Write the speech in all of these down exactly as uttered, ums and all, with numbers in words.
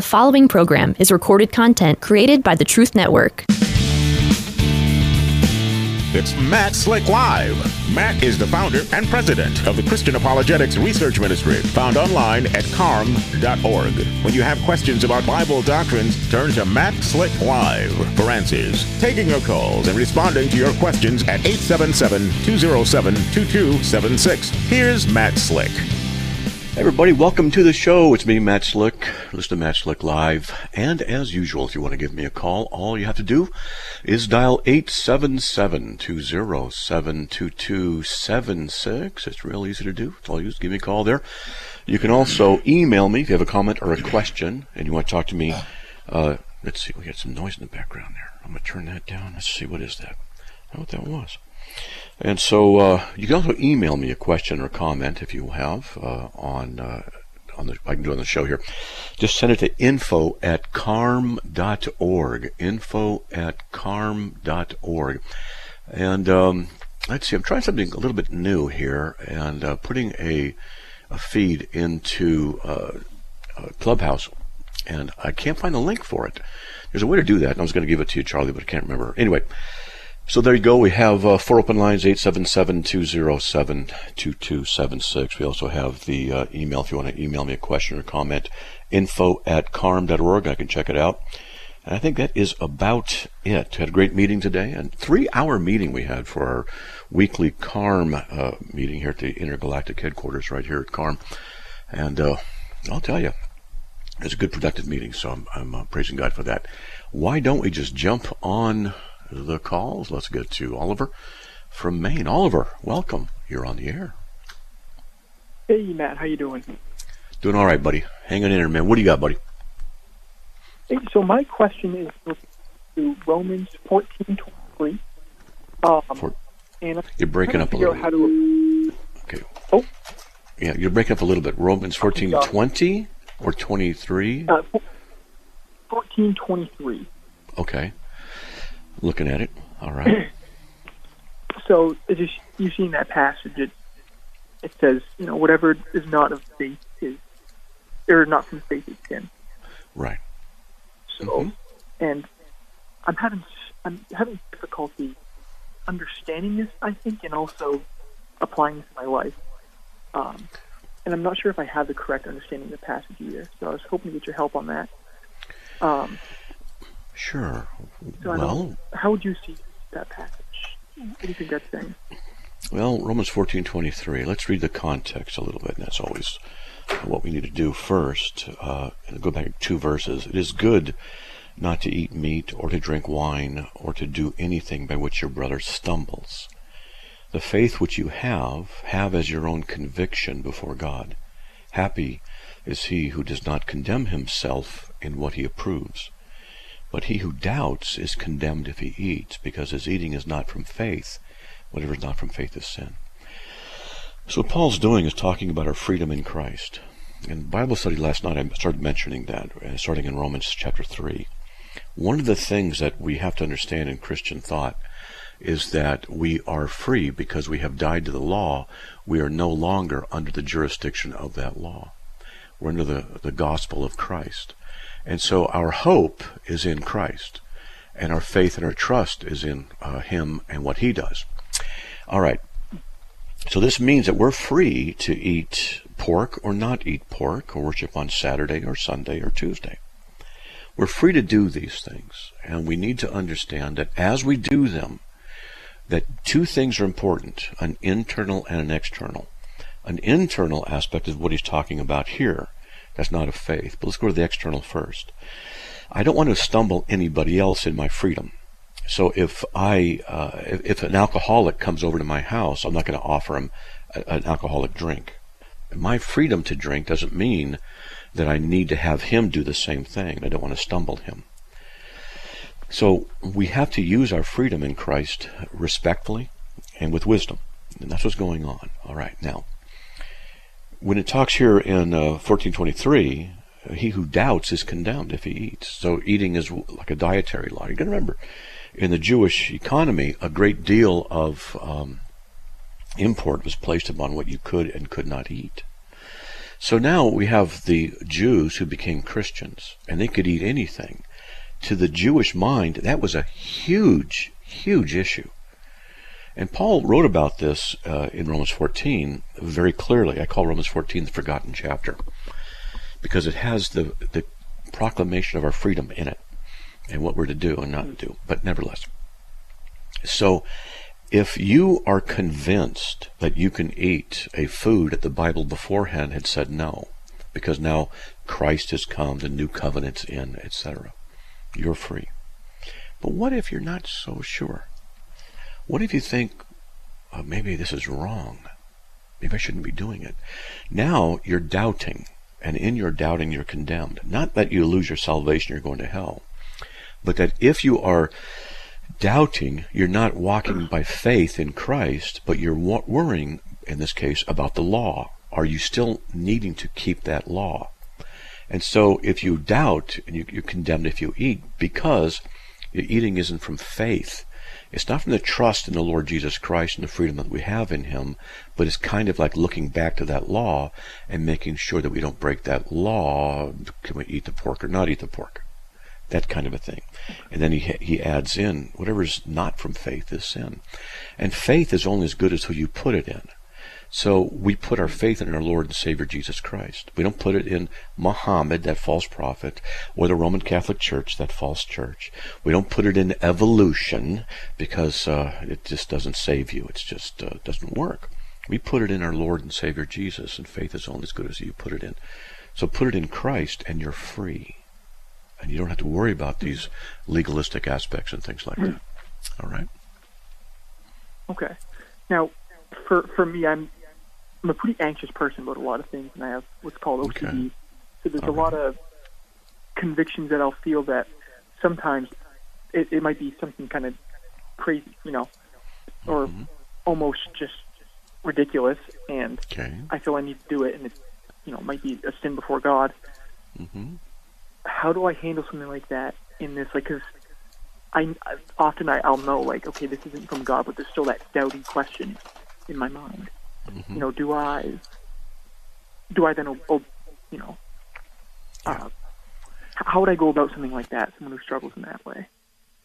The following program is recorded content created by the Truth Network. It's Matt Slick Live. Matt is the founder and president of the Christian Apologetics Research Ministry, found online at carm dot org. When you have questions about Bible doctrines, turn to Matt Slick Live for answers. Taking your calls and responding to your questions at eight seven seven, two oh seven, two two seven six. Here's Matt Slick. Hey everybody, welcome to the show. It's me, Matt Slick. Listen to Matt Slick Live. And as usual, if you want to give me a call, all you have to do is dial eight seven seven, two oh seven, two two seven six. It's real easy to do. It's all you do. Give me a call there. You can also email me if you have a comment or a question and you want to talk to me. Uh, let's see, we got some noise in the background there. I'm going to turn that down. Let's see, what is that? I don't know what that was. And so uh, you can also email me a question or comment if you have uh, on uh, on the I can do it on the show here. Just send it to info at carm dot org. Info at carm dot org. And um, let's see, I'm trying something a little bit new here and uh, putting a a feed into uh, uh, Clubhouse, and I can't find the link for it. There's a way to do that, and I was going to give it to you, Charlie, but I can't remember. Anyway. So there you go. We have uh, four open lines, eight seven seven, two oh seven, two two seven six. We also have the uh, email if you want to email me a question or comment, info at carm dot org. I can check it out. And I think that is about it. Had a great meeting today, and three-hour meeting we had for our weekly CARM uh, meeting here at the Intergalactic headquarters right here at CARM. And uh, I'll tell you, it was a good, productive meeting, so I'm, I'm uh, praising God for that. Why don't we just jump on the calls? Let's get to Oliver from Maine. Oliver, welcome. You're on the air. Hey, Matt. How you doing? Doing all right, buddy. Hanging in there, man. What do you got, buddy? Hey, so my question is to Romans fourteen twenty-three. Um, For, and I'm you're breaking up a little bit. How to, okay. Oh. Yeah, you're breaking up a little bit. Romans fourteen twenty or twenty-three? Uh, fourteen twenty-three. Okay. Looking at it. All right. So, as you, you've seen that passage, it, it says, you know, whatever is not of faith is, or not from faith is sin. Right. So, mm-hmm. and I'm having I'm having difficulty understanding this, I think, and also applying this to my life. Um, and I'm not sure if I have the correct understanding of the passage either. So I was hoping to get your help on that. Um, Sure. So well, how would you see that passage? What do you think that's saying? Well, Romans fourteen twenty-three. Let's read the context a little bit, and that's always what we need to do first. Uh, and go back two verses. It is good not to eat meat or to drink wine or to do anything by which your brother stumbles. The faith which you have, have as your own conviction before God. Happy is he who does not condemn himself in what he approves. But he who doubts is condemned if he eats, because his eating is not from faith. Whatever is not from faith is sin. So what Paul's doing is talking about our freedom in Christ. In Bible study last night, I started mentioning that, starting in Romans chapter three. One of the things that we have to understand in Christian thought is that we are free because we have died to the law. We are no longer under the jurisdiction of that law. We're under the, the gospel of Christ. And so our hope is in Christ, and our faith and our trust is in uh, him and what he does. All right. So this means that we're free to eat pork or not eat pork, or worship on Saturday or Sunday or Tuesday. We're free to do these things, and we need to understand that as we do them, that two things are important, an internal and an external. An internal aspect is what he's talking about here. That's not of faith. But let's go to the external first. I don't want to stumble anybody else in my freedom. So if I, uh, if, if an alcoholic comes over to my house, I'm not going to offer him a, an alcoholic drink. My freedom to drink doesn't mean that I need to have him do the same thing. I don't want to stumble him. So we have to use our freedom in Christ respectfully and with wisdom. And that's what's going on. All right, now. When it talks here in uh, fourteen twenty-three, uh, he who doubts is condemned if he eats. So eating is like a dietary law. You're going to remember, in the Jewish economy, a great deal of um, import was placed upon what you could and could not eat. So now we have the Jews who became Christians, and they could eat anything. To the Jewish mind, that was a huge, huge issue. And Paul wrote about this uh, in Romans fourteen very clearly. I call Romans fourteen the forgotten chapter, because it has the, the proclamation of our freedom in it, and what we're to do and not do, but nevertheless. So if you are convinced that you can eat a food that the Bible beforehand had said no, because now Christ has come, the new covenant's in, et cetera, you're free. But what if you're not so sure? What if you think, oh, maybe this is wrong? Maybe I shouldn't be doing it. Now you're doubting, and in your doubting you're condemned. Not that you lose your salvation, you're going to hell, but that if you are doubting, you're not walking by faith in Christ, but you're worrying, in this case, about the law. Are you still needing to keep that law? And so if you doubt, and you, you're condemned if you eat, because your eating isn't from faith. It's not from the trust in the Lord Jesus Christ and the freedom that we have in Him, but it's kind of like looking back to that law and making sure that we don't break that law. Can we eat the pork or not eat the pork? That kind of a thing. And then he he adds in, whatever is not from faith is sin. And faith is only as good as who you put it in. So we put our faith in our Lord and Savior Jesus Christ. We don't put it in Muhammad, that false prophet, or the Roman Catholic Church, that false church. We don't put it in evolution, because uh, it just doesn't save you. It just uh, doesn't work. We put it in our Lord and Savior Jesus, and faith is only as good as you put it in. So put it in Christ, and you're free. And you don't have to worry about these legalistic aspects and things like that. All right? Okay. Now, for for me, I'm I'm a pretty anxious person about a lot of things, and I have what's called O C D. Okay. So there's All a right. lot of convictions that I'll feel that sometimes it, it might be something kind of crazy, you know, or mm-hmm. almost just ridiculous, and okay. I feel I need to do it, and it, you know, might be a sin before God. Mm-hmm. How do I handle something like that in this? Like, because I often I, I'll know, like, okay, this isn't from God, but there's still that doubting question in my mind. Mm-hmm. You know, do I, do I then, oh, you know, uh, how would I go about something like that? Someone who struggles in that way.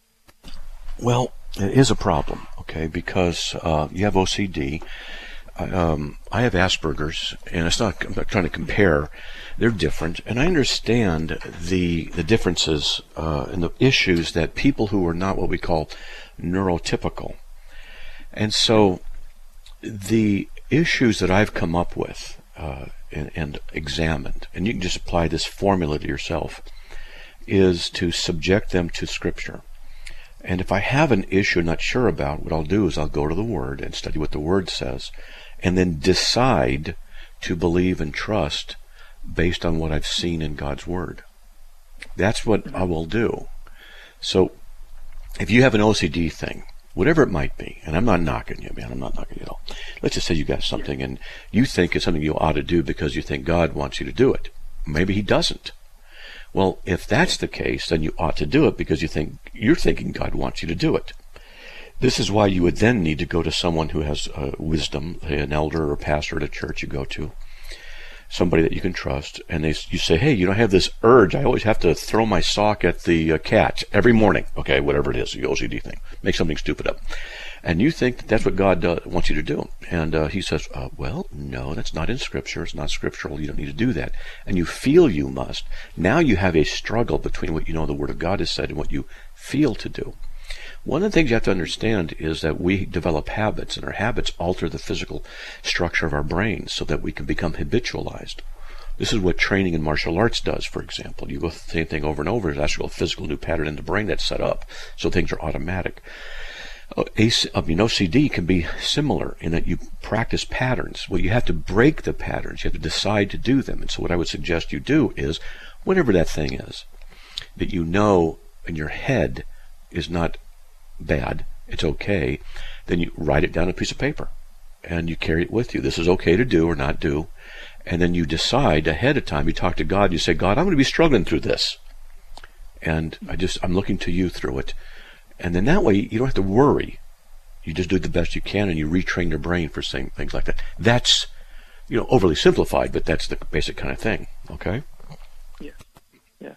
Well, it is a problem, okay, because uh, you have O C D. Um, I have Asperger's, and it's not, I'm not trying to compare. They're different, and I understand the the differences uh, and the issues that people who are not what we call neurotypical. And so the issues that I've come up with uh, and, and examined, and you can just apply this formula to yourself, is to subject them to Scripture. And if I have an issue I'm not sure about, what I'll do is I'll go to the Word and study what the Word says, and then decide to believe and trust based on what I've seen in God's Word. That's what I will do. So if you have an O C D thing, whatever it might be, and I'm not knocking you, man, I'm not knocking you at all. Let's just say you got something and you think it's something you ought to do because you think God wants you to do it. Maybe He doesn't. Well, if that's the case, then you ought to do it because you think you're thinking God wants you to do it. This is why you would then need to go to someone who has uh, wisdom, an elder or pastor at a church you go to, somebody that you can trust, and they, you say, hey, you know, I have this urge. I always have to throw my sock at the uh, cat every morning. Okay, whatever it is, the O C D thing. Make something stupid up. And you think that that's what God uh, wants you to do. And uh, he says, uh, well, no, that's not in Scripture. It's not scriptural. You don't need to do that. And you feel you must. Now you have a struggle between what you know the Word of God has said and what you feel to do. One of the things you have to understand is that we develop habits, and our habits alter the physical structure of our brains so that we can become habitualized. This is what training in martial arts does, for example. You go through the same thing over and over. There's actually a physical new pattern in the brain that's set up, so things are automatic. I mean, O C D can be similar in that you practice patterns. Well, you have to break the patterns. You have to decide to do them. And so what I would suggest you do is, whatever that thing is, that you know in your head is not bad, it's okay, then you write it down on a piece of paper and you carry it with you. This is okay to do or not do. And then you decide ahead of time, you talk to God, you say, God, I'm going to be struggling through this. And I just, I'm looking to you through it. And then that way you don't have to worry. You just do the best you can and you retrain your brain for saying things like that. That's you know, overly simplified, but that's the basic kind of thing. Okay. Yeah. Yeah.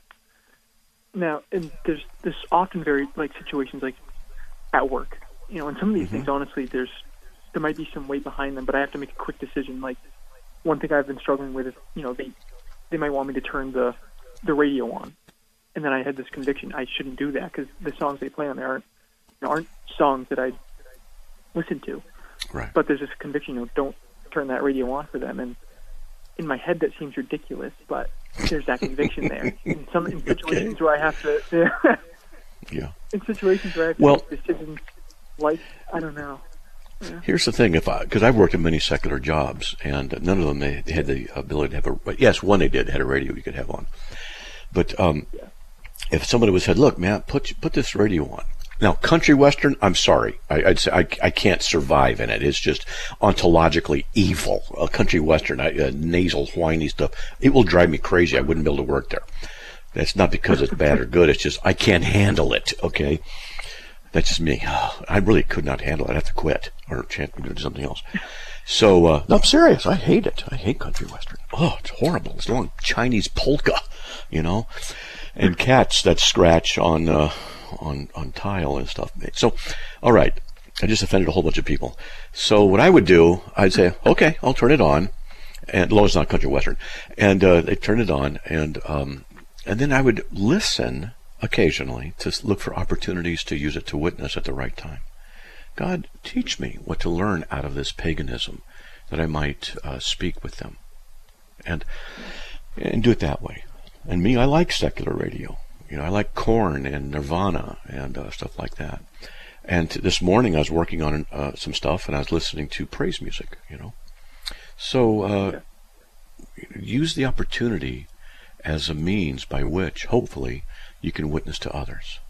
Now, and there's there's often very like situations like at work, you know, and some of these mm-hmm. things, honestly, there's there might be some weight behind them, but I have to make a quick decision. Like one thing I've been struggling with is, you know, they they might want me to turn the the radio on, and then I had this conviction I shouldn't do that because the songs they play on there aren't you know, aren't songs that I listen to. Right. But there's this conviction, you know, don't turn that radio on for them, and in my head that seems ridiculous, but there's that conviction there. In some in situations okay. where I have to, yeah. yeah. In situations where I have to well, make decisions, like I don't know. Yeah. Here's the thing: if I, because I've worked in many secular jobs, and none of them they, they had the ability to have a. But yes, one they did had a radio you could have on. But um, yeah. if somebody was said, "Look, man, put put this radio on." Now, country western, I'm sorry, I, I'd say I, I can't survive in it. It's just ontologically evil. A country western, I, uh, nasal, whiny stuff, it will drive me crazy. I wouldn't be able to work there. That's not because it's bad or good. It's just I can't handle it. Okay, that's just me. I really could not handle it. I have to quit or chance to do something else. So, uh, no, I'm serious. I hate it. I hate country western. Oh, it's horrible. It's long Chinese polka, you know, and cats that scratch on. Uh, on on tile and stuff. So, all right, I just offended a whole bunch of people. So what I would do, I'd say, okay, I'll turn it on, and Lowe's not country western, and uh, they turn it on, and um, and then I would listen occasionally to look for opportunities to use it to witness at the right time. God, teach me what to learn out of this paganism, that I might uh, speak with them, and and do it that way. And me, I like secular radio. You know, I like Korn and Nirvana and uh, stuff like that. And this morning I was working on uh, some stuff, and I was listening to praise music, you know. So uh, use the opportunity as a means by which, hopefully, you can witness to others.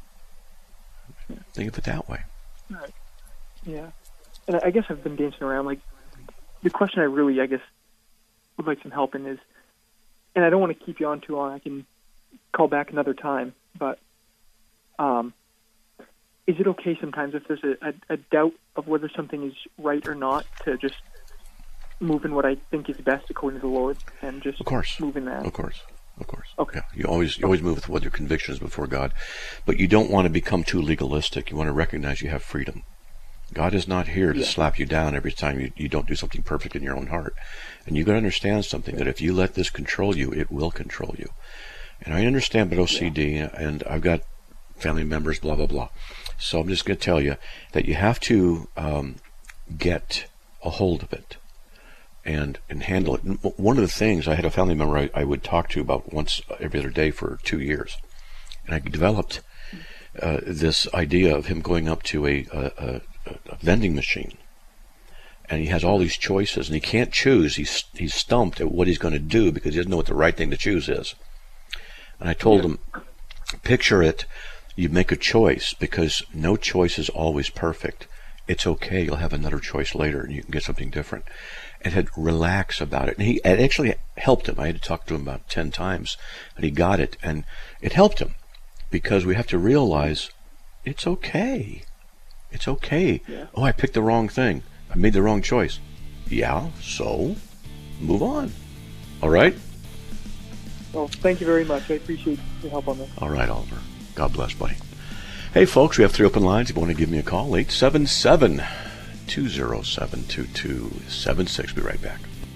Think of it that way. Right. Yeah. And I guess I've been dancing around. Like, the question I really, I guess, would like some help in is, and I don't want to keep you on too long, I can call back another time, but um, is it okay sometimes if there's a, a, a doubt of whether something is right or not to just move in what I think is best according to the Lord and just of course. move in that? Of course, of course. Okay. Yeah, you always you always move with what your convictions before God, but you don't want to become too legalistic. You want to recognize you have freedom. God is not here to yeah. slap you down every time you, you don't do something perfect in your own heart. And you've got to understand something, that if you let this control you, it will control you. And I understand about O C D, yeah. and I've got family members, blah, blah, blah. So I'm just going to tell you that you have to um, get a hold of it and and handle it. And one of the things, I had a family member I, I would talk to about once every other day for two years. And I developed uh, this idea of him going up to a, a, a vending machine. And he has all these choices, and he can't choose. He's, he's stumped at what he's going to do because he doesn't know what the right thing to choose is. And I told him, picture it, you make a choice, because no choice is always perfect. It's okay, you'll have another choice later and you can get something different. And had relax about it. And he it actually helped him. I had to talk to him about ten times, and he got it. And it helped him, because we have to realize it's okay. It's okay. Yeah. Oh, I picked the wrong thing. I made the wrong choice. Yeah, so move on. All right? Well, thank you very much. I appreciate your help on this. All right, Oliver. God bless, buddy. Hey, folks, we have three open lines. If you want to give me a call, eight seven seven, two zero seven, two two seven six. Be right back.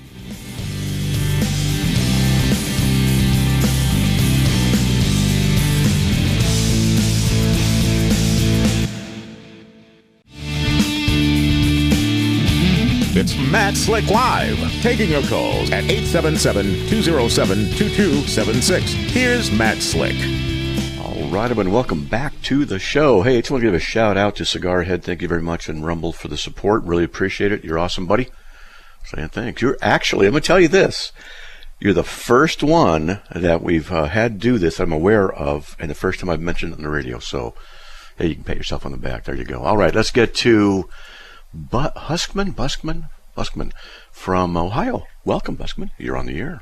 It's Matt Slick Live, taking your calls at eight seven seven, two zero seven, two two seven six. Here's Matt Slick. All right, everyone, welcome back to the show. Hey, I just want to give a shout out to Cigar Head. Thank you very much, and Rumble for the support. Really appreciate it. You're awesome, buddy. Saying thanks. You're actually, I'm going to tell you this. You're the first one that we've uh, had do this I'm aware of, and the first time I've mentioned it on the radio. So, hey, you can pat yourself on the back. There you go. All right, let's get to But Huskman, Buskman, Buskman from Ohio. Welcome, Buskman. You're on the air.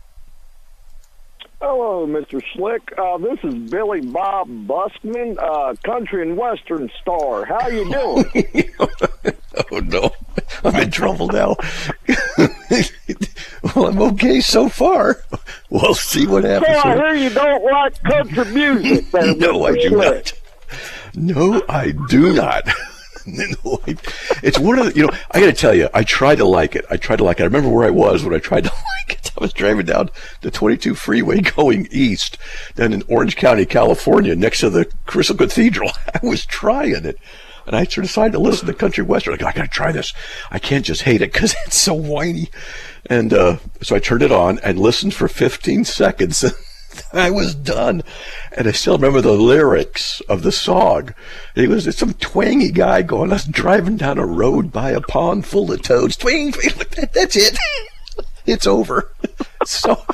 Hello, Mister Slick. Uh, this is Billy Bob Buskman, uh, country and western star. How you doing? Oh, no. I'm in trouble now. Well, I'm okay so far. We'll see what happens. So I hear you don't like country music. There, No, I Mister do Slick. not. No, I do not. No, I, it's one of the, you know, I got to tell you, I tried to like it. I tried to like it. I remember where I was when I tried to like it. I was driving down the twenty-two freeway going east, down in Orange County, California, next to the Crystal Cathedral. I was trying it. And I sort of decided to listen to country western. I go, I got to try this. I can't just hate it because it's so whiny. And uh, so I turned it on and listened for fifteen seconds. I was done. And I still remember the lyrics of the song. It was some twangy guy going, I was driving down a road by a pond full of toads. Twang, twang, that's it. It's over. So,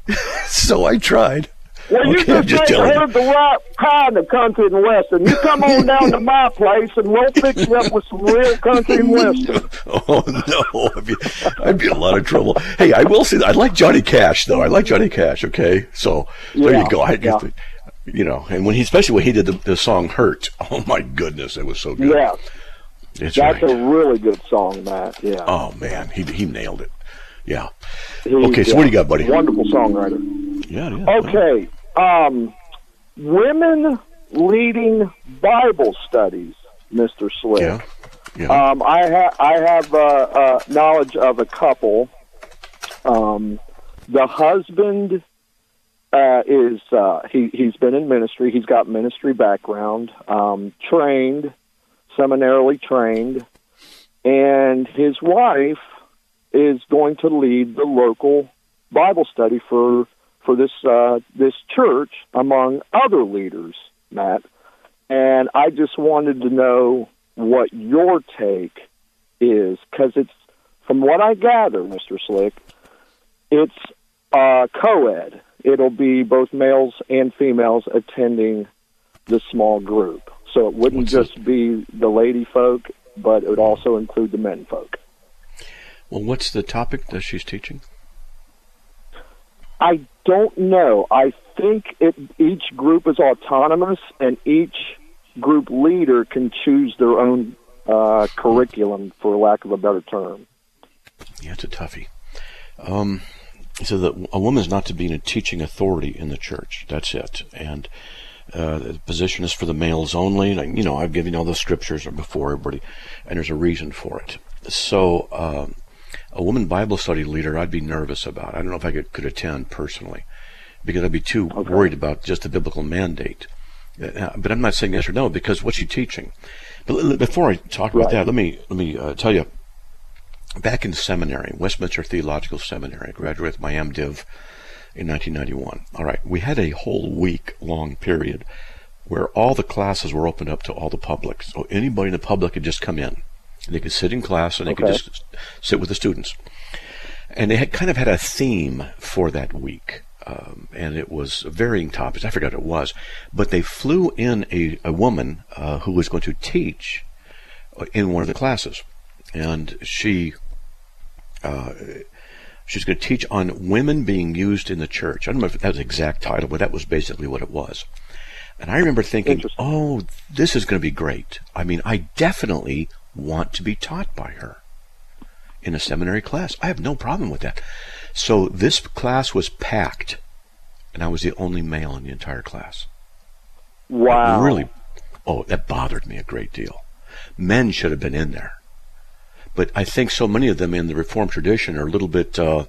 so I tried. Well, you Okay, I'm just just ain't telling you. heard the right kind of country and western. You come on down to my place, and we'll fix you up with some real country and western. Oh, no. I'd be, I'd be in a lot of trouble. Hey, I will say that I like Johnny Cash, though. I like Johnny Cash, okay? So there Yeah, you go. I, yeah. You know, and when he, especially when he did the, the song Hurt. Oh, my goodness, it was so good. Yeah, It's that's right. a really good song, Matt. Yeah. Oh, man, he he nailed it. Yeah. He's, Okay, so what do you got, buddy? Wonderful songwriter. Yeah, yeah. Okay. Um, women leading Bible studies, Mister Slick. Yeah. Yeah. Um, I, ha- I have uh, uh, knowledge of a couple. Um, the husband uh, is uh, he he's been in ministry. He's got ministry background, um, trained, seminarily trained, and his wife is going to lead the local Bible study for for this uh, this church among other leaders, Matt. And I just wanted to know what your take is, because it's, from what I gather, Mister Slick, it's uh, co-ed. It'll be both males and females attending the small group. So it wouldn't What's just it? be the lady folk, but it would also include the men folk. Well, what's the topic that she's teaching? I don't know. I think it, each group is autonomous, and each group leader can choose their own uh, curriculum, for lack of a better term. Yeah, it's a toughie. Um, so that a woman is not to be a teaching authority in the church. That's it. And uh, the position is for the males only. And, you know, I've given you all the scriptures before everybody, and there's a reason for it. So um, a woman Bible study leader, I'd be nervous about. I don't know if I could, could attend personally, because I'd be too Okay. worried about just the biblical mandate. Uh, but I'm not saying yes or no, because what's she teaching? But l- before I talk about Right. that, let me let me uh, tell you. Back in seminary, Westminster Theological Seminary, I graduated with my MDiv in nineteen ninety-one. All right, we had a whole week-long period where all the classes were opened up to all the public. So anybody in the public could just come in. They could sit in class, and they could Okay. just sit with the students. And they had kind of had a theme for that week. Um, and it was varying topics. I forgot what it was. But they flew in a, a woman uh, who was going to teach in one of the classes. And she uh, she's going to teach on women being used in the church. I don't know if that was the exact title, but that was basically what it was. And I remember thinking, Interesting. oh, this is going to be great. I mean, I definitely want to be taught by her in a seminary class. I have no problem with that. So this class was packed, and I was the only male in the entire class. Wow. Really, oh, that bothered me a great deal. Men should have been in there. But I think so many of them in the Reformed tradition are a little bit, uh,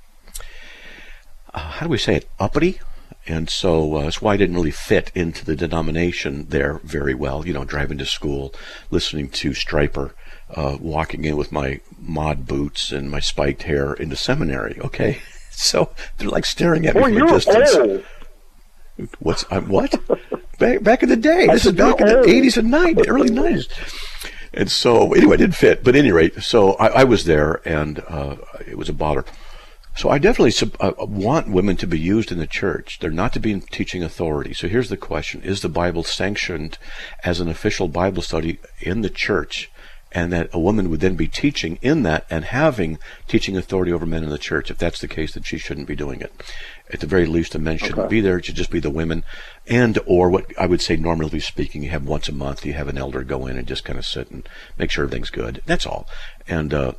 uh, how do we say it, uppity? And so uh, that's why I didn't really fit into the denomination there very well. You know, driving to school, listening to Stryper, uh, walking in with my mod boots and my spiked hair into seminary. Okay, so they're like staring at me Boy, from a you're distance. old. What's I'm what? back back in the day. I This is said, back in you're the old. eighties and nineties, early nineties. And so anyway, it didn't fit. But at any rate, so I, I was there, and uh, it was a bother. So I definitely sub, uh, want women to be used in the church. They're not to be in teaching authority. So here's the question: is the Bible sanctioned as an official Bible study in the church? And that a woman would then be teaching in that and having teaching authority over men in the church. If that's the case, then she shouldn't be doing it. At the very least, the men shouldn't Okay. be there. It should just be the women. And or what I would say, normally speaking, you have once a month, you have an elder go in and just kind of sit and make sure everything's good. That's all. And uh,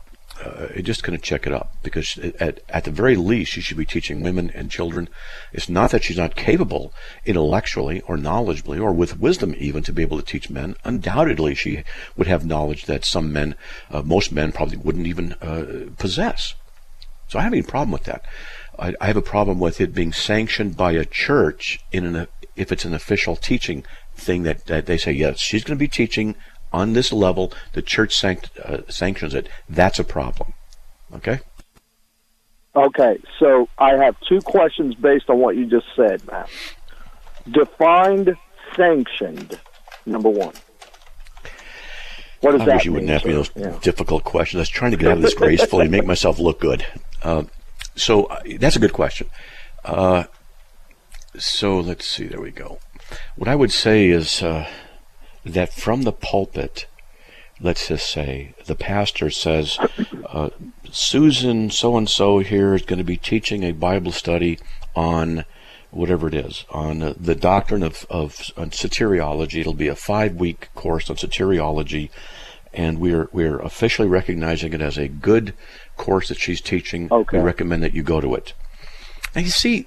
uh, just kind of check it up, because at, at the very least, she should be teaching women and children. It's not that she's not capable intellectually or knowledgeably or with wisdom even to be able to teach men. Undoubtedly, she would have knowledge that some men, uh, most men probably wouldn't even uh, possess. So I have any problem with that. I, I have a problem with it being sanctioned by a church in an, if it's an official teaching thing that, that they say, yes, she's going to be teaching on this level, the church sanct- uh, sanctions it. That's a problem. Okay? Okay, so I have two questions based on what you just said, Matt. Defined sanctioned, number one. What does I that wish you mean, wouldn't ask me those yeah. difficult questions. I was trying to get out of this gracefully and make myself look good. Uh, so uh, that's a good question. Uh, so let's see. There we go. What I would say is uh, that from the pulpit, let's just say, the pastor says, uh, Susan so-and-so here is going to be teaching a Bible study on whatever it is, on uh, the doctrine of, of on soteriology. It'll be a five-week course on soteriology, and we're we're officially recognizing it as a good course that she's teaching. Okay. We recommend that you go to it. And you see,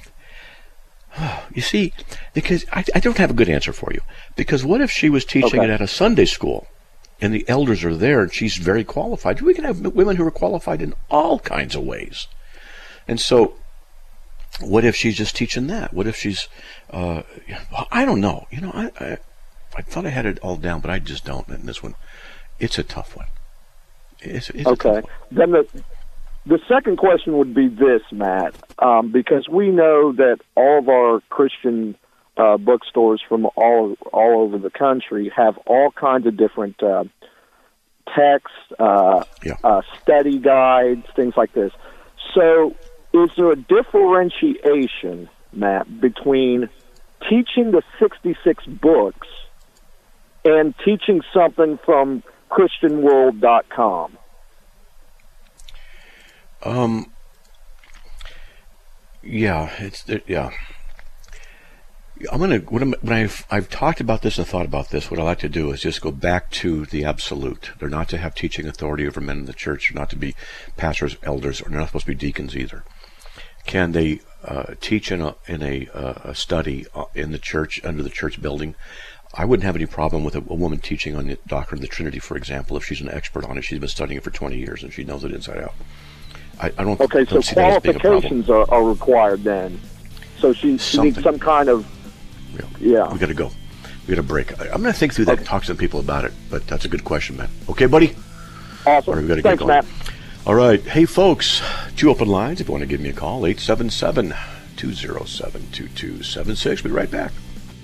you see, because I, I don't have a good answer for you. Because what if she was teaching Okay. it at a Sunday school, and the elders are there, and she's very qualified? We can have women who are qualified in all kinds of ways. And so, what if she's just teaching that? What if she's, uh, I don't know. You know, I, I I thought I had it all down, but I just don't. And this one, it's a tough one. It's, it's Okay. a tough one. Then the the second question would be this, Matt, um, because we know that all of our Christian uh, bookstores from all all over the country have all kinds of different uh, texts, uh, Yeah. uh, study guides, things like this. So, is there a differentiation, Matt, between teaching the sixty-six books and teaching something from Christian World dot com? Um. Yeah, it's it, yeah. I'm gonna when, I'm, when I've I've talked about this and thought about this. What I like to do is just go back to the absolute. They're not to have teaching authority over men in the church. They're not to be pastors, elders, or they're not supposed to be deacons either. Can they uh, teach in a in a, uh, a study in the church under the church building? I wouldn't have any problem with a, a woman teaching on the doctrine of the Trinity, for example, if she's an expert on it. She's been studying it for twenty years and she knows it inside out. I, I don't. Okay, don't so see that as being a problem. qualifications are, are required then. So she, she needs Something. some kind of, Yeah. yeah. We got to go. We got to break. I, I'm going to think through that and talk to some people about it. But that's a good question, man. Okay, buddy. Awesome. All right, we got to get Thanks, going. Matt. All right. Hey, folks. Two open lines. If you want to give me a call, eight seven seven, two zero seven, two two seven six. We'll be right back.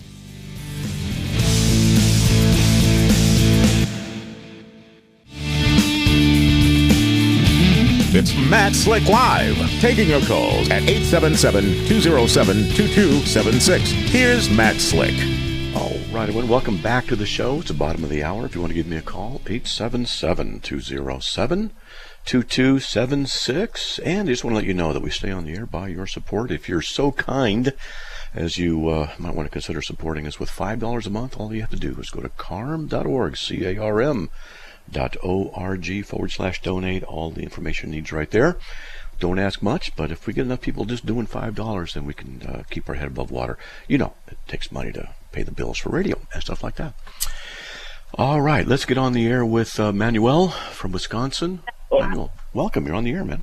It's Matt Slick Live, taking your calls at eight seven seven, two zero seven, two two seven six. Here's Matt Slick. All right, everyone. Welcome back to the show. It's the bottom of the hour. If you want to give me a call, eight seven seven, two zero seven, two two seven six. And I just want to let you know that we stay on the air by your support. If you're so kind as you uh, might want to consider supporting us with five dollars a month, all you have to do is go to carm dot org, C A R M dot O-R-G forward slash donate. All the information needs right there. Don't ask much, but if we get enough people just doing five dollars, then we can uh, keep our head above water. You know, it takes money to pay the bills for radio and stuff like that. All right, let's get on the air with uh, Manuel from Wisconsin. Manuel, welcome. You're on the air, man.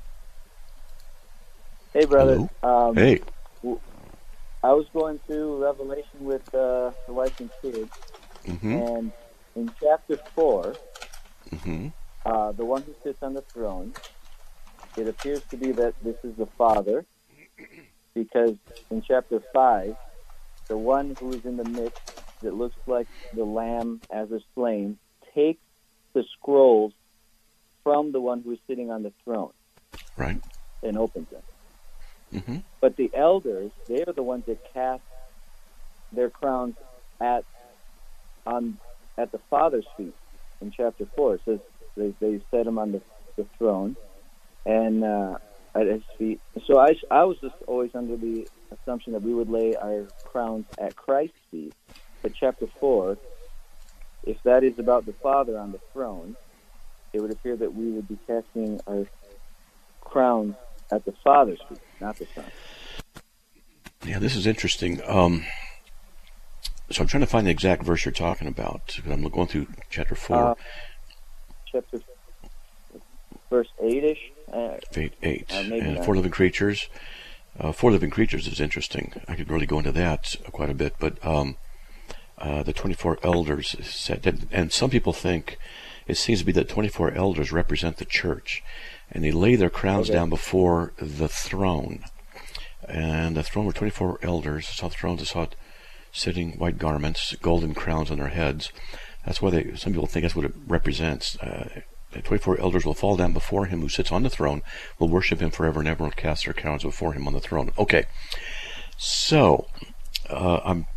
Hey, brother. Um, Hey. I was going through Revelation with uh, the wife and kids, Mm-hmm. and in chapter four, Mm-hmm. uh, the one who sits on the throne, it appears to be that this is the Father, because in chapter five, the one who is in the midst that looks like the Lamb as a slain takes the scrolls from the one who is sitting on the throne Right. and opens them. Mm-hmm. But the elders, they are the ones that cast their crowns at on at the Father's feet. In chapter four, it says they, they set him on the, the throne and uh, at his feet. So I, I was just always under the assumption that we would lay our crowns at Christ's feet. But chapter four, if that is about the Father on the throne, it would appear that we would be casting our crowns at the Father's feet, not the Son. Yeah, this is interesting. Um, so I'm trying to find the exact verse you're talking about. I'm going through chapter four. Uh, chapter verse eight-ish. Uh, eight, eight. Uh, maybe and not. four living creatures. Uh, four living creatures is interesting. I could really go into that quite a bit, but um, uh, the twenty-four elders said, and some people think it seems to be that twenty-four elders represent the church, and they lay their crowns Okay. down before the throne. And the throne were twenty-four elders. I saw the thrones. I saw it sitting, white garments, golden crowns on their heads. That's why they. Some people think that's what it represents. Uh, the twenty-four elders will fall down before him who sits on the throne, will worship him forever and ever, and cast their crowns before him on the throne. Okay, so uh, I'm.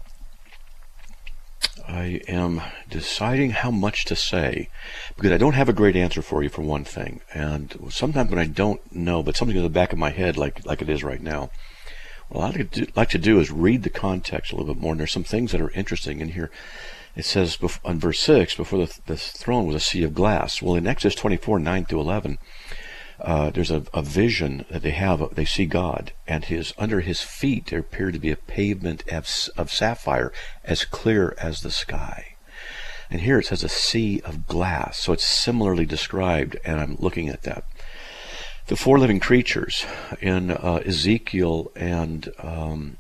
I am deciding how much to say, because I don't have a great answer for you, for one thing. And sometimes when I don't know, but something in the back of my head, like like it is right now, what I like to do, like to do is read the context a little bit more. And there's some things that are interesting in here. It says on verse six, before the, the throne was a sea of glass. Well, in Exodus twenty-four, nine through eleven, uh, there's a, a vision that they have. They see God, and his under his feet there appeared to be a pavement of, of sapphire, as clear as the sky. And here it says a sea of glass. So it's similarly described, and I'm looking at that. The four living creatures in uh, Ezekiel and um,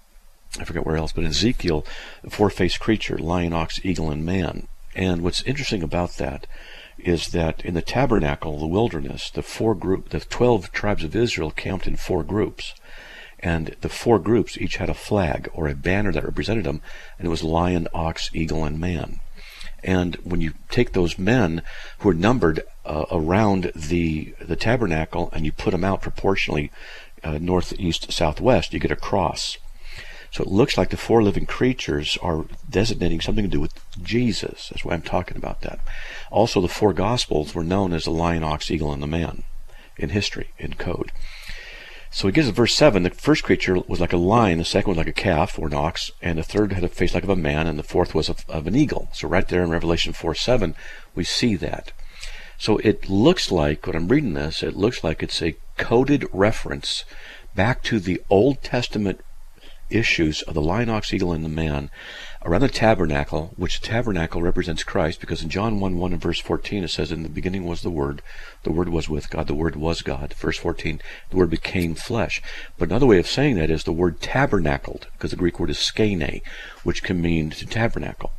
I forget where else, but in Ezekiel, the four-faced creature, lion, ox, eagle, and man. And what's interesting about that is that in the tabernacle, the wilderness, the four group, the twelve tribes of Israel camped in four groups, and the four groups each had a flag or a banner that represented them, and it was lion, ox, eagle, and man. And when you take those men who are numbered uh, around the the tabernacle and you put them out proportionally, uh, north, east, southwest, you get a cross. So it looks like the four living creatures are designating something to do with Jesus. That's why I'm talking about that. Also, the four Gospels were known as the lion, ox, eagle, and the man in history, in code. So it gives us verse seven. The first creature was like a lion, the second was like a calf or an ox, and the third had a face like of a man, and the fourth was of, of an eagle. So right there in Revelation four seven, we see that. So it looks like, when I'm reading this, it looks like it's a coded reference back to the Old Testament issues of the lion, ox, eagle, and the man around the tabernacle, which the tabernacle represents Christ, because in John one one and verse fourteen it says, in the beginning was the Word, the Word was with God, the Word was God. Verse fourteen, the Word became flesh. But another way of saying that is the word tabernacled, because the Greek word is skene, which can mean to tabernacle.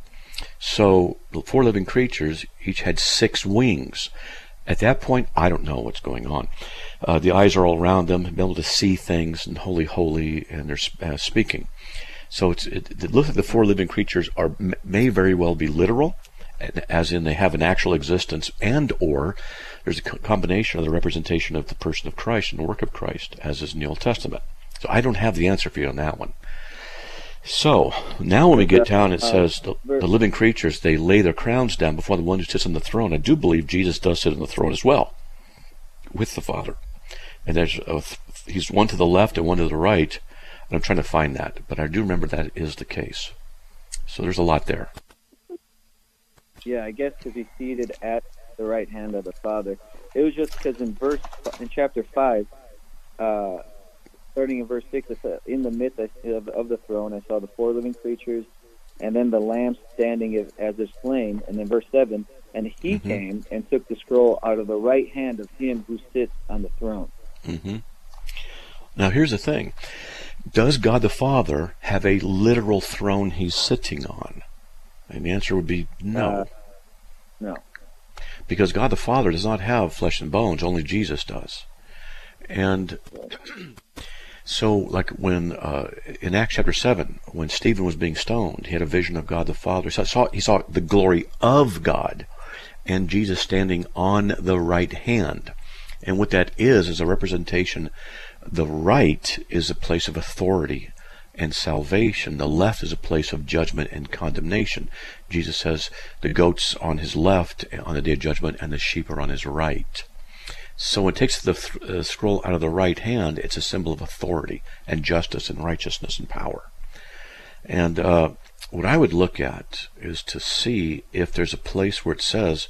So the four living creatures each had six wings. At that point, I don't know what's going on. Uh, the eyes are all around them, able to see things, and holy, holy, and they're uh, speaking. So it's, it, it looks like the four living creatures are may very well be literal, as in they have an actual existence, and or there's a co- combination of the representation of the person of Christ and the work of Christ, as is in the Old Testament. So I don't have the answer for you on that one. So now when we get down, it says the, the living creatures, they lay their crowns down before the one who sits on the throne. I do believe Jesus does sit on the throne as well, with the Father. And there's a, he's one to the left and one to the right, and I'm trying to find that, but I do remember that is the case. So there's a lot there. Yeah, I guess because he's seated at the right hand of the Father. It was just because in verse in chapter five, uh, starting in verse six, it said, in the midst of, of the throne, I saw the four living creatures, and then the Lamb standing as, as is slain. And then verse seven, and he mm-hmm. came and took the scroll out of the right hand of him who sits on the throne. Mm-hmm. Now here's the thing. Does God the Father have a literal throne he's sitting on? And the answer would be no. Uh, no. Because God the Father does not have flesh and bones, only Jesus does. And so, like when uh, in Acts chapter seven, when Stephen was being stoned, he had a vision of God the Father. He saw, he saw the glory of God and Jesus standing on the right hand. And what that is, is a representation. The right is a place of authority and salvation. The left is a place of judgment and condemnation. Jesus says the goat's on his left on the day of judgment, and the sheep are on his right. So when it takes the th- uh, scroll out of the right hand, it's a symbol of authority and justice and righteousness and power. And uh, what I would look at is to see if there's a place where it says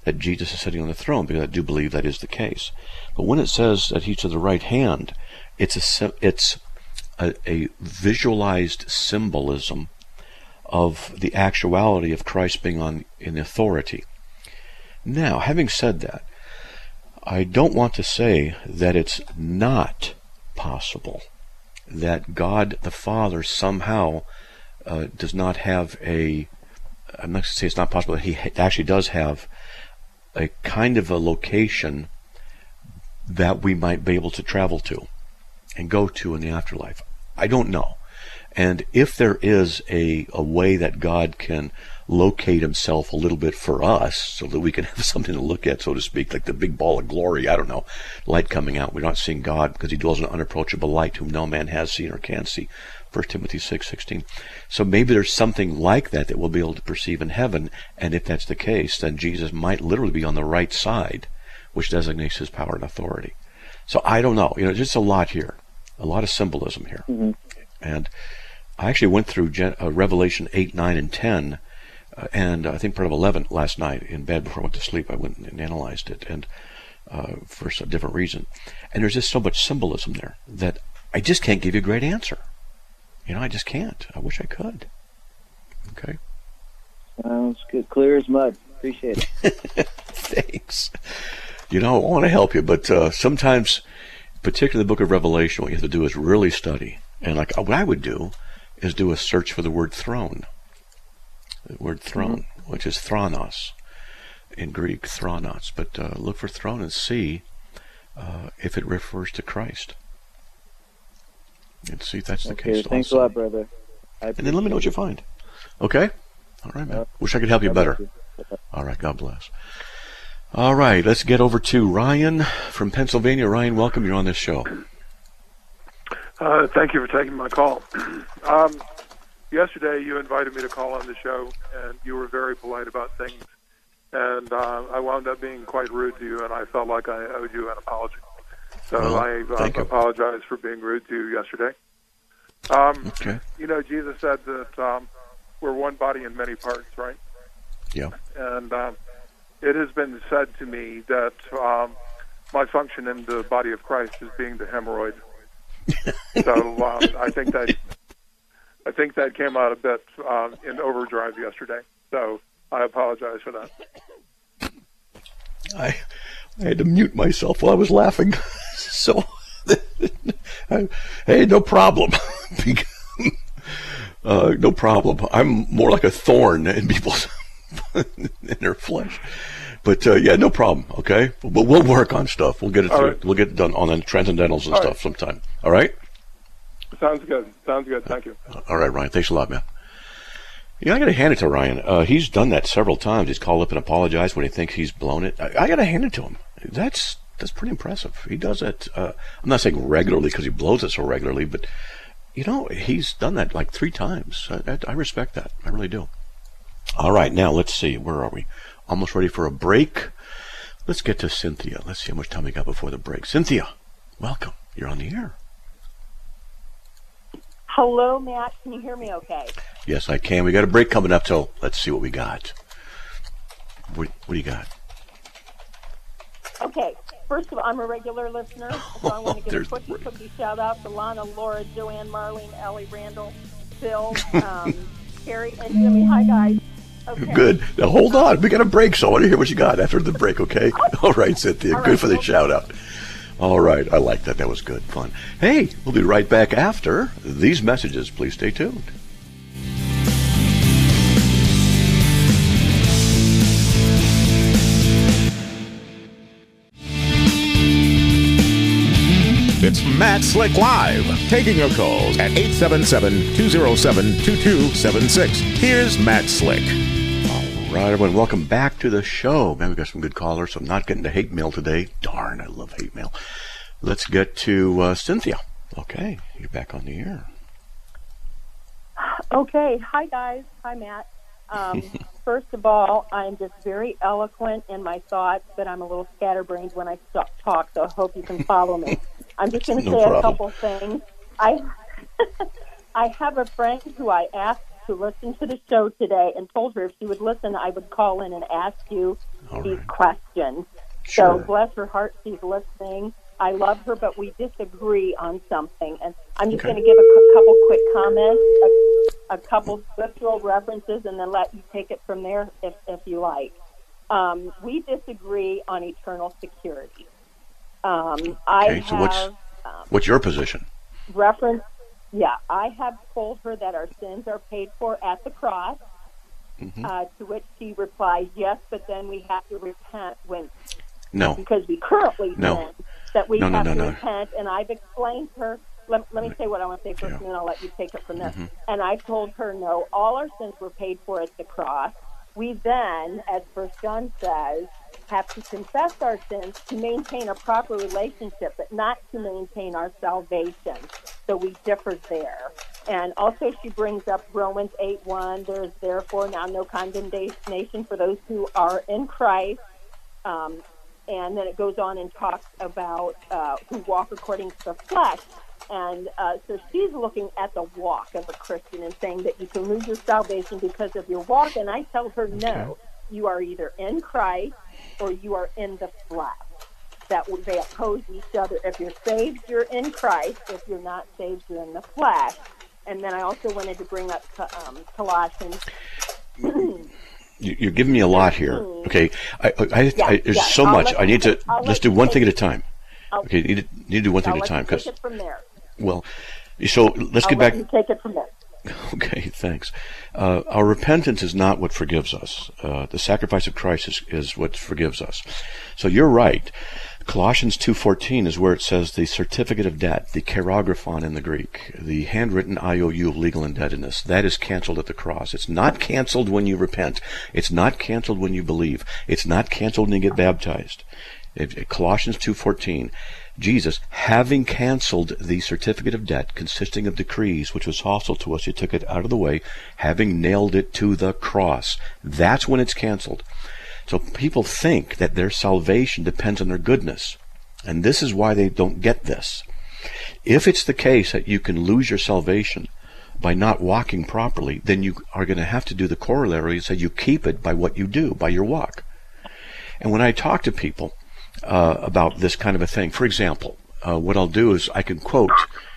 that Jesus is sitting on the throne, because I do believe that is the case. But when it says that he's to the right hand, it's a it's a, a visualized symbolism of the actuality of Christ being on in authority. Now, having said that, I don't want to say that it's not possible that God the Father somehow uh, does not have a, I'm not going to say it's not possible, that he actually does have a kind of a location that we might be able to travel to and go to in the afterlife. I don't know. And if there is a, a way that God can locate himself a little bit for us so that we can have something to look at, so to speak, like the big ball of glory, I don't know, light coming out. We're not seeing God because he dwells in unapproachable light whom no man has seen or can see. First Timothy six sixteen. So maybe there's something like that that we'll be able to perceive in heaven, and if that's the case, then Jesus might literally be on the right side, which designates his power and authority. So I don't know. You know, just a lot here. A lot of symbolism here. Mm-hmm. And I actually went through Gen- uh, Revelation eight, nine, and ten, uh, and I think part of eleven last night in bed before I went to sleep. I went and analyzed it, and uh, for a different reason. And there's just so much symbolism there that I just can't give you a great answer. You know, I just can't. I wish I could. Okay? Sounds good. Clear as mud. Appreciate it. Thanks. You know, I want to help you, but uh, sometimes, particularly the book of Revelation, what you have to do is really study. And like what I would do is do a search for the word throne. The word throne, mm-hmm. which is thronos in Greek, thronos. But uh, look for throne and see uh, if it refers to Christ. And see if that's the okay, case. Thanks also. a lot, brother. And then let me know what you find. Okay? All right, man. Uh, Wish I could help you better. You. All right, God bless. All right, let's get over to Ryan from Pennsylvania. Ryan, welcome. You're on this show. Uh, thank you for taking my call. Um, yesterday, you invited me to call on the show, and you were very polite about things. And uh, I wound up being quite rude to you, and I felt like I owed you an apology. So well, I uh, apologize for being rude to you yesterday. Um, okay. You know, Jesus said that um, we're one body in many parts, right? Yeah. And um, it has been said to me that um, my function in the body of Christ is being the hemorrhoid. so um, I think that I think that came out a bit um, in overdrive yesterday. So I apologize for that. I I had to mute myself while I was laughing. so I, hey, no problem. uh, no problem. I'm more like a thorn in people's in their flesh. But uh, yeah, no problem. Okay, but we'll work on stuff. We'll get it. Through. Right. We'll get it done on the transcendentals and All stuff right. sometime. All right. Sounds good. Sounds good. Thank you. All right, Ryan. Thanks a lot, man. Yeah, I got to hand it to Ryan. Uh, he's done that several times. He's called up and apologized when he thinks he's blown it. I, I got to hand it to him. That's that's pretty impressive. He does it. Uh, I'm not saying regularly because he blows it so regularly, but you know, he's done that like three times. I, I, I respect that. I really do. All right, now let's see. Where are we? Almost ready for a break. Let's get to Cynthia. Let's see how much time we got before the break. Cynthia, welcome. You're on the air. Hello, Matt. Can you hear me okay? Yes, I can. We got a break coming up, so let's see what we got. What, what do you got? Okay. First of all, I'm a regular listener, so I want to give a quick, quick shout out to Lana, Laura, Joanne, Marlene, Ellie, Randall, Phil, um, Carrie, and Jimmy. Hi, guys. Okay. Good. Now, hold on. We got a break, so I want to hear what you got after the break, okay? All right, Cynthia. All good right, for the okay. shout out. All right. I like that. That was good. Fun. Hey, we'll be right back after these messages. Please stay tuned. It's Matt Slick Live, taking your calls at eight seven seven, two oh seven, two two seven six. Here's Matt Slick. All right, everyone, welcome back to the show. Man, we got some good callers, so I'm not getting to hate mail today. Darn, I love hate mail. Let's get to uh, Cynthia. Okay, you're back on the air. Okay, hi, guys. Hi, Matt. Um, first of all, I'm just very eloquent in my thoughts, but I'm a little scatterbrained when I talk, so I hope you can follow me. I'm just going to no say problem. a couple things. I I have a friend who I asked to listen to the show today and told her if she would listen, I would call in and ask you All these right. questions. Sure. So bless her heart, she's listening. I love her, but we disagree on something. And I'm just Okay. going to give a cu- couple quick comments, a, a couple scriptural references, and then let you take it from there if, if you like. Um, we disagree on eternal security. Um, I Okay, so have what's um, what's your position? reference. Yeah, I have told her that our sins are paid for at the cross. Mm-hmm. Uh, to which she replies, "Yes, but then we have to repent when No. because we currently No. sin, that we No, no, have no, to no. repent." And I've explained to her. Let, let me say what I want to say first, Yeah. and then I'll let you take it from there. Mhm. And I told her, no, all our sins were paid for at the cross. We then, as First John says, have to confess our sins to maintain a proper relationship, but not to maintain our salvation. So we differ there. And also she brings up Romans eight one. There is therefore now no condemnation for those who are in Christ. Um, and then it goes on and talks about uh, who walk according to the flesh. And uh, so she's looking at the walk of a Christian and saying that you can lose your salvation because of your walk. And I tell her, no, you are either in Christ or you are in the flesh. That they oppose each other. If you're saved, you're in Christ. If you're not saved, you're in the flesh. And then I also wanted to bring up um, Colossians. You're giving me a lot here. Okay, I, I, I, Yeah, I there's yeah. so I'll much. let I you need to take- I'll let's let do you one take thing at a it. time. I'll- Okay, you need to, need to do one thing I'll at a let time you because take it from there. well, so let's I'll get let back. you take it from there. Okay, thanks. Uh, our repentance is not what forgives us. Uh, the sacrifice of Christ is, is what forgives us. So you're right. Colossians two fourteen is where it says the certificate of debt, the keragraphon in the Greek, the handwritten I O U of legal indebtedness, that is canceled at the cross. It's not canceled when you repent. It's not canceled when you believe. It's not canceled when you get baptized. It, Colossians two fourteen, Jesus, having canceled the certificate of debt consisting of decrees, which was hostile to us, he took it out of the way, having nailed it to the cross. That's when it's canceled. So people think that their salvation depends on their goodness. And this is why they don't get this. If it's the case that you can lose your salvation by not walking properly, then you are going to have to do the corollary and say you keep it by what you do, by your walk. And when I talk to people uh, about this kind of a thing, for example, uh, what I'll do is I can quote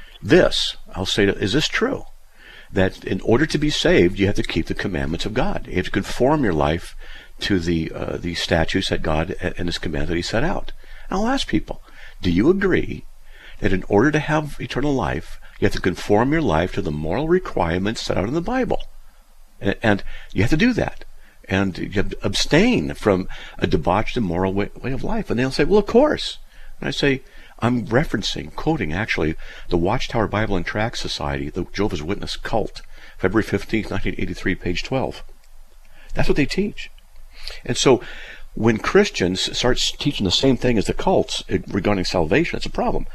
this. I'll say, is this true? That in order to be saved, you have to keep the commandments of God. You have to conform your life to the uh, the statutes that God and His command that He set out. And I'll ask people, do you agree that in order to have eternal life, you have to conform your life to the moral requirements set out in the Bible? And, and you have to do that. And you have to abstain from a debauched, immoral way, way of life. And they'll say, well, of course. And I say, I'm referencing, quoting actually, the Watchtower Bible and Tract Society, the Jehovah's Witness cult, February fifteenth, nineteen eighty-three, page twelve. That's what they teach. And so when Christians start teaching the same thing as the cults regarding salvation, it's a problem.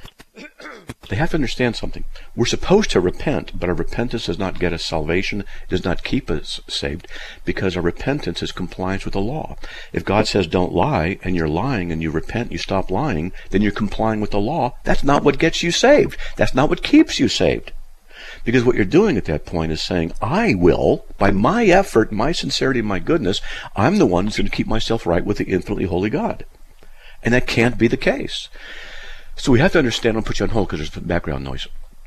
They have to understand something. We're supposed to repent, but our repentance does not get us salvation, does not keep us saved, because our repentance is compliance with the law. If God says don't lie, and you're lying, and you repent, you stop lying, then you're complying with the law. That's not what gets you saved. That's not what keeps you saved. Because what you're doing at that point is saying, I will, by my effort, my sincerity, my goodness, I'm the one who's going to keep myself right with the infinitely holy God. And that can't be the case. So we have to understand, I'll put you on hold because there's background noise.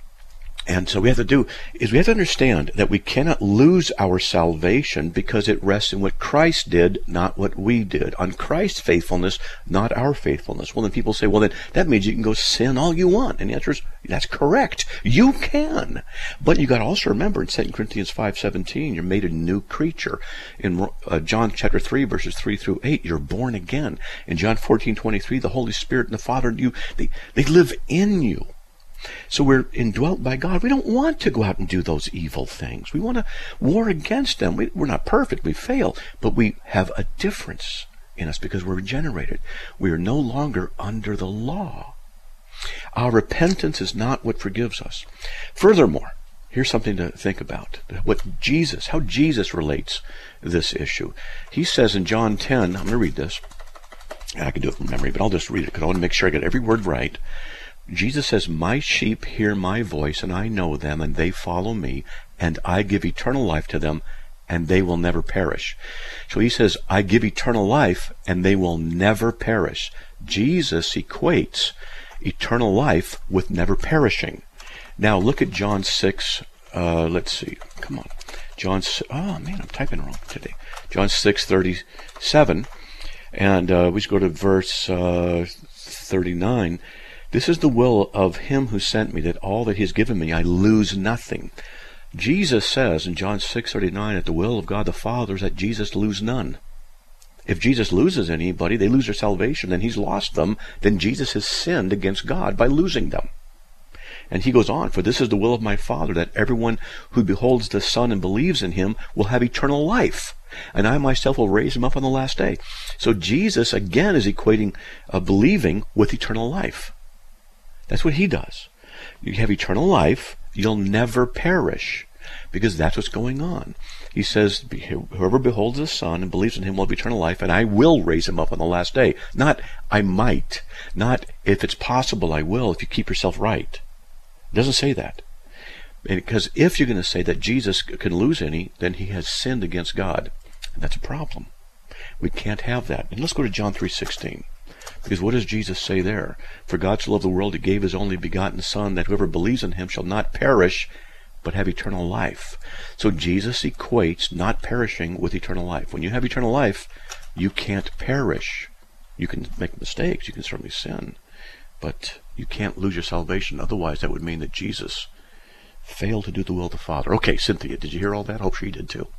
And so we have to do, is we have to understand that we cannot lose our salvation because it rests in what Christ did, not what we did. On Christ's faithfulness, not our faithfulness. Well, then people say, well, then that means you can go sin all you want. And the answer is, that's correct. You can. But you got to also remember in Second Corinthians five seventeen, you're made a new creature. In uh, John chapter three, verses three through eight, you're born again. In John fourteen twenty-three, the Holy Spirit and the Father, you they, they live in you. So we're indwelt by God. We don't want to go out and do those evil things. We want to war against them. We, we're not perfect. We fail. But we have a difference in us because we're regenerated. We are no longer under the law. Our repentance is not what forgives us. Furthermore, here's something to think about. What Jesus, how Jesus relates this issue. He says in John ten, I'm going to read this. I can do it from memory, but I'll just read it because I want to make sure I get every word right. Jesus says, my sheep hear my voice, and I know them, and they follow me, and I give eternal life to them, and they will never perish. So he says, I give eternal life, and they will never perish. Jesus equates eternal life with never perishing. Now look at John six, uh, let's see, come on. John, oh man, I'm typing wrong today. John six thirty-seven, and uh, we just go to verse uh, thirty-nine. This is the will of him who sent me, that all that he has given me I lose nothing. Jesus says in John six thirty-nine that the will of God the Father is that Jesus lose none. If Jesus loses anybody, they lose their salvation, then he's lost them, then Jesus has sinned against God by losing them. And he goes on, for this is the will of my Father, that everyone who beholds the Son and believes in him will have eternal life, and I myself will raise him up on the last day. So Jesus, again, is equating uh, believing with eternal life. That's what he does. You have eternal life, you'll never perish, because that's what's going on. He says, whoever beholds the Son and believes in him will have eternal life, and I will raise him up on the last day. Not, I might. Not, if it's possible, I will, if you keep yourself right. It doesn't say that. Because if you're going to say that Jesus can lose any, then he has sinned against God. And that's a problem. We can't have that. And let's go to John three sixteen. Because what does Jesus say there? For God so loved the world, he gave his only begotten Son, that whoever believes in him shall not perish, but have eternal life. So Jesus equates not perishing with eternal life. When you have eternal life, you can't perish. You can make mistakes, you can certainly sin, but you can't lose your salvation. Otherwise, that would mean that Jesus failed to do the will of the Father. Okay, Cynthia, did you hear all that? I hope she did too.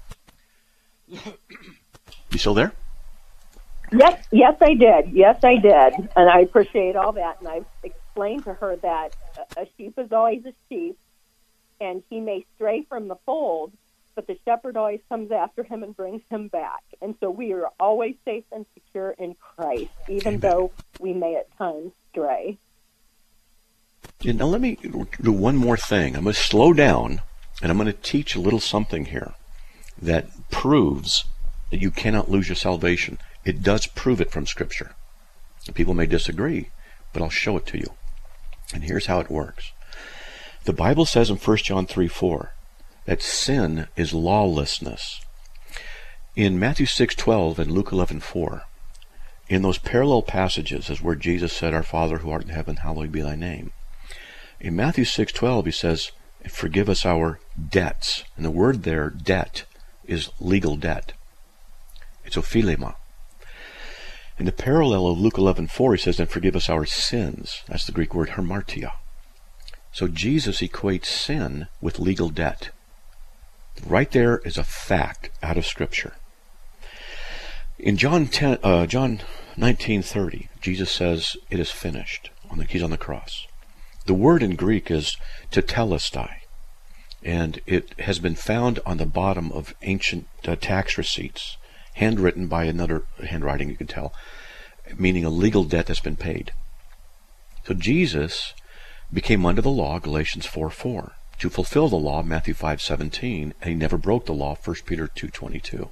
You still there? Yes, yes, I did. Yes, I did. And I appreciate all that. And I've explained to her that a sheep is always a sheep, and he may stray from the fold, but the shepherd always comes after him and brings him back. And so we are always safe and secure in Christ, even Amen. Though we may at times stray. Yeah, now let me do one more thing. I'm going to slow down, and I'm going to teach a little something here that proves that you cannot lose your salvation. It does prove it from Scripture. People may disagree, but I'll show it to you. And here's how it works. The Bible says in First John three four that sin is lawlessness. In Matthew six twelve and Luke eleven four, in those parallel passages is where Jesus said, Our Father who art in heaven, hallowed be thy name. In Matthew six twelve, he says, forgive us our debts. And the word there, debt, is legal debt. It's ophilema. In the parallel of Luke eleven four, he says, and forgive us our sins. That's the Greek word hamartia. So Jesus equates sin with legal debt. Right there is a fact out of Scripture. In John ten, uh, John nineteen thirty, Jesus says, it is finished. On the, he's on the cross. The word in Greek is tetelestai, and it has been found on the bottom of ancient uh, tax receipts, handwritten by another handwriting, you can tell, meaning a legal debt that's been paid. So Jesus became under the law, Galatians four four, to fulfill the law, Matthew five seventeen, and he never broke the law, First Peter two twenty-two.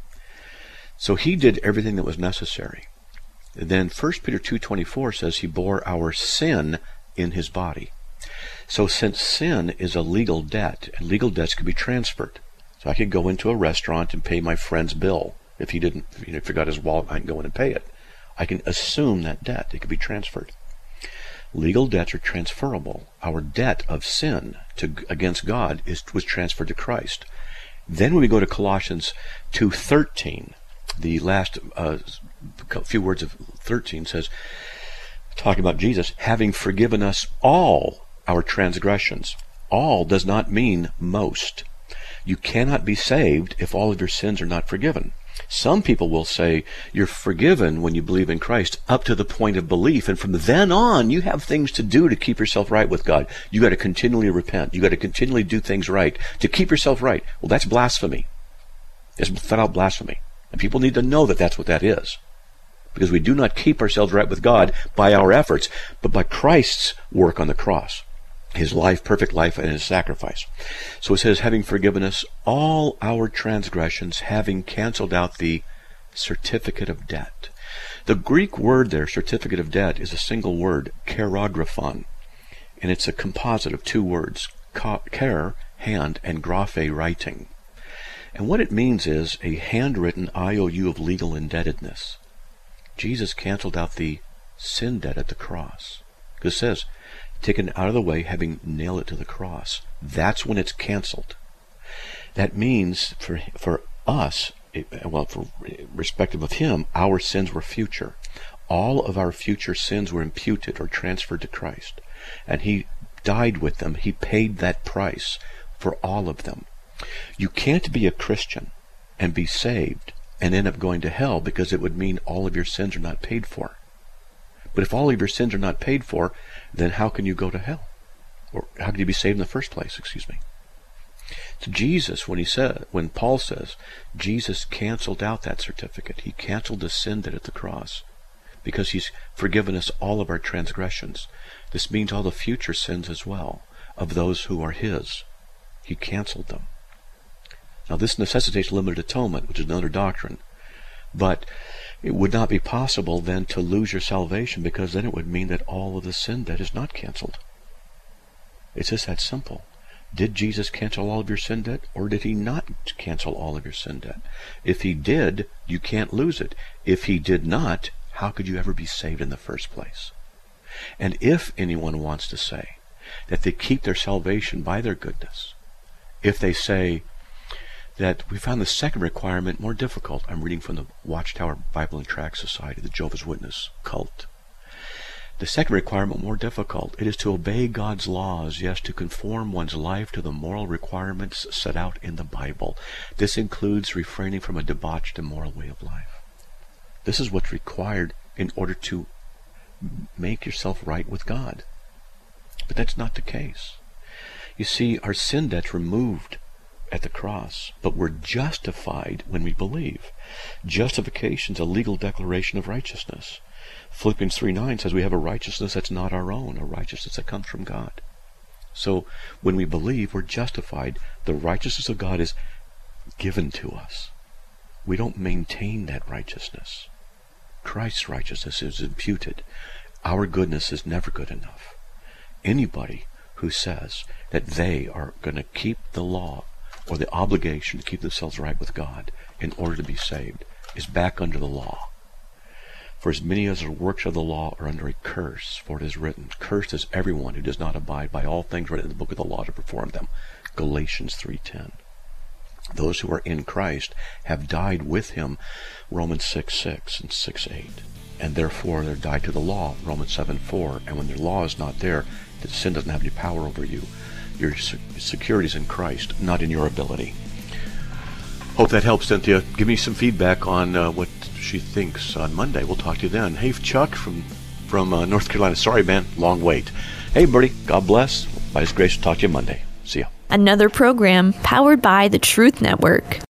So he did everything that was necessary. And then First Peter two twenty-four says he bore our sin in his body. So since sin is a legal debt, and legal debts can be transferred. So I could go into a restaurant and pay my friend's bill. If he didn't, if he forgot his wallet, I can go in and pay it. I can assume that debt. It can be transferred. Legal debts are transferable. Our debt of sin to, against God is, was transferred to Christ. Then when we go to Colossians two thirteen, the last uh, few words of thirteen says, talking about Jesus, having forgiven us all our transgressions. All does not mean most. You cannot be saved if all of your sins are not forgiven. Some people will say you're forgiven when you believe in Christ up to the point of belief, and from then on you have things to do to keep yourself right with God. You got to continually repent. You got to continually do things right to keep yourself right. Well, that's blasphemy. It's flat out blasphemy. And people need to know that that's what that is. Because we do not keep ourselves right with God by our efforts, but by Christ's work on the cross. His life, perfect life, and his sacrifice. So it says, having forgiven us all our transgressions, having canceled out the certificate of debt. The Greek word there, certificate of debt, is a single word, keragraphon. And it's a composite of two words, care, hand, and graphe, writing. And what it means is a handwritten I O U of legal indebtedness. Jesus canceled out the sin debt at the cross. Because it says, taken out of the way, having nailed it to the cross. That's when it's canceled. That means for for us, well, for respective of him, our sins were future. All of our future sins were imputed or transferred to Christ. And he died with them. He paid that price for all of them. You can't be a Christian and be saved and end up going to hell, because it would mean all of your sins are not paid for. But if all of your sins are not paid for, then how can you go to hell? Or how can you be saved in the first place, excuse me? So Jesus, when he said, when Paul says, Jesus canceled out that certificate. He canceled the sin debt at the cross, because he's forgiven us all of our transgressions. This means all the future sins as well of those who are his. He canceled them. Now this necessitates limited atonement, which is another doctrine. But it would not be possible then to lose your salvation, because then it would mean that all of the sin debt is not canceled. It's just that simple. Did Jesus cancel all of your sin debt, or did he not cancel all of your sin debt? If he did, you can't lose it. If he did not, how could you ever be saved in the first place? And if anyone wants to say that they keep their salvation by their goodness, if they say that we found the second requirement more difficult, I'm reading from the Watchtower Bible and Tract Society, the Jehovah's Witness cult. The second requirement more difficult. It is to obey God's laws, yes, to conform one's life to the moral requirements set out in the Bible. This includes refraining from a debauched, immoral way of life. This is what's required in order to make yourself right with God. But that's not the case. You see, our sin debt's removed at the cross, but we're justified when we believe. Justification is a legal declaration of righteousness. Philippians three nine says we have a righteousness that's not our own, a righteousness that comes from God. So when we believe, we're justified. The righteousness of God is given to us. We don't maintain that righteousness. Christ's righteousness is imputed. Our goodness is never good enough. Anybody who says that they are going to keep the law or the obligation to keep themselves right with God in order to be saved is back under the law. For as many as are works of the law are under a curse, for it is written, cursed is everyone who does not abide by all things written in the book of the law to perform them. Galatians three ten. Those who are in Christ have died with him, Romans six six and six eight. And therefore they're died to the law, Romans seven four. And when the law is not there, the sin doesn't have any power over you. Your security is in Christ, not in your ability. Hope that helps, Cynthia. Give me some feedback on uh, what she thinks on Monday. We'll talk to you then. Hey, Chuck from from uh, North Carolina. Sorry, man. Long wait. Hey, Bertie. God bless. By his grace, we'll talk to you Monday. See ya. Another program powered by the Truth Network.